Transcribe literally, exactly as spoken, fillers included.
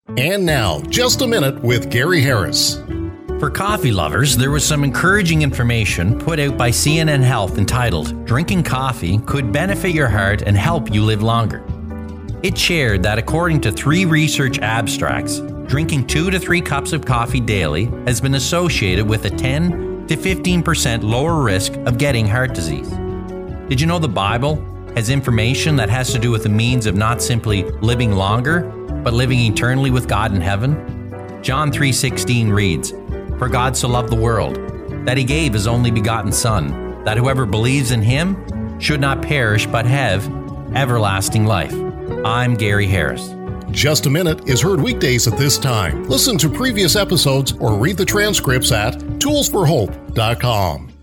And now, Just a Minute with Gary Harris. For coffee lovers, there was some encouraging information put out by C N N Health entitled, "Drinking Coffee Could Benefit Your Heart and Help You Live Longer." It shared that according to three research abstracts, drinking two to three cups of coffee daily has been associated with a ten to fifteen percent lower risk of getting heart disease. Did you know the Bible has information that has to do with the means of not simply living longer, but living eternally with God in heaven? John three sixteen reads, "For God so loved the world, that he gave his only begotten Son, that whoever believes in him should not perish but have everlasting life." I'm Gary Harris. Just a Minute is heard weekdays at this time. Listen to previous episodes or read the transcripts at tools for hope dot com.